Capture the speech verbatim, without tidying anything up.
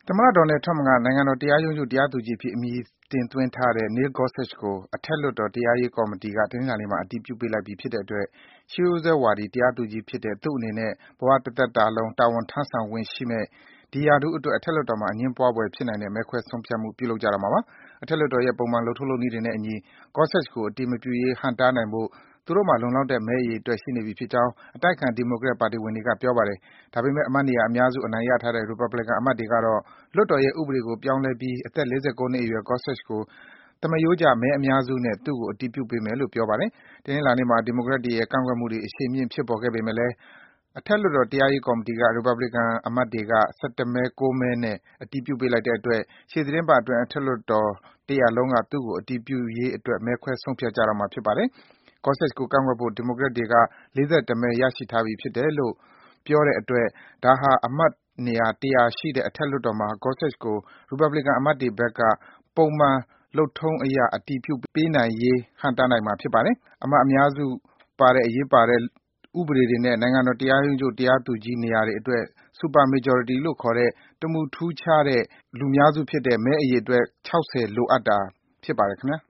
သမ္မတ Donald Trump က နိုင်ငံတော်တရားရုံးချုပ် တရားသူကြီးအဖြစ် အမည်တင်သွင်းထားတဲ့ Neil Gorsuch ကို အထက်လွှတ်တော် တရားရေးကော်မတီက တနင်္လာနေ့မှာ အတည်ပြုပေးလိုက်ပြီဖြစ်တဲ့အတွက် ရှေးရိုးစွဲဝါဒီ တရားသူကြီးဖြစ်တဲ့ သူ့အနေနဲ့ ဘဝတသက်တာလုံး တာဝန်ထမ်းဆောင်ခွင့်ရှိမယ့် ဒီရာထူးအတွက် အထက်လွှတ်တော်မှာ အငြင်းပွားဖွယ်ဖြစ်နိုင်တဲ့ မဲခွဲဆုံးဖြတ်မှု ပြုလုပ်ကြတော့မှာပါ။ အထက်လွှတ်တော်ရဲ့ ပုံမှန် လုပ်ထုံးလုပ်နည်းတွေနဲ့အညီ Gorsuch ကို အတည်မပြုရေး ဟန့်တားနိုင်ဖို့ သူတို့မှာ လုံလောက်တဲ့ မဲအရေအတွက် ရှိနေပြီဖြစ်ကြောင်း အတိုက်အခံ ဒီမိုကရက်ပါတီဝင်တွေက ပြောပါတယ်။ ဒါပေမယ့် အမတ်နေရာအများစု အနိုင်ရထားတဲ့ ရီပတ်ဘလီကန် အမတ်တွေကတော့ လွှတ်တော်ရဲ့ ဥပဒေကို ပြောင်းလဲပြီး အသက် ၄၉ နှစ်အရွယ် Gorsuch ကို သမားရိုးကျ မဲအများစုနဲ့ သူ့ကို အတည်ပြုပေးမယ်လို့ ပြောပါတယ်။ တနင်္လာနေ့မှာ ဒီမိုကရက်တွေရဲ့ ကန့်ကွက်မှုတွေ အရှိန်မြင့် ဖြစ်ပေါ်ခဲ့ပေမယ့်လည်း အထက်လွှတ်တော် တရားရေးကော်မတီက ရီပတ်ဘလီကန်အမတ်တွေက ၁၁ မဲ ၉ မဲနဲ့ အတည်ပြုပေးလိုက်တဲ့အတွက် ရှေ့သီတင်းပတ်အတွင်း အထက်လွှတ်တော် တရပ်လုံးက သူ့ကို အတည်ပြုရေးအတွက် မဲခွဲဆုံးဖြတ်ကြတော့မှာ ဖြစ်ပါတယ်။ Gorsuch ကို ကန့်ကွက်ဖို့ ဒီမိုကရက်တွေက ၄၁ မဲ ရရှိထားပြီးဖြစ်တယ်လို့ ပြောတဲ့အတွက် ဒါဟာ အမတ်နေရာ ၁၀၀ ရှိတဲ့ အထက်လွှတ်တော်မှာ Gorsuch ကို ရီပတ်ဘလီကန်အမတ်တွေဘက်က ပုံမှန် လုပ်ထုံးအရ အတည်ပြုပေးနိုင်ရေး ဟန့်တားနိုင်မှာ ဖြစ်ပါတယ်။ အမတ်အများစုပါတဲ့ အရေးပါတဲ့ ဥပဒေတွေနဲ့ နိုင်ငံတော် တရားရုံးချုပ် တရားသူကြီးနေရာတွေအတွက် Super majority လို့ခေါ်တဲ့ တမူထူးခြားတဲ့ လူများစုဖြစ်တဲ့ မဲအရေအတွက် ၆၀ လိုအပ်တာ ဖြစ်ပါတယ် ခင်ဗျာ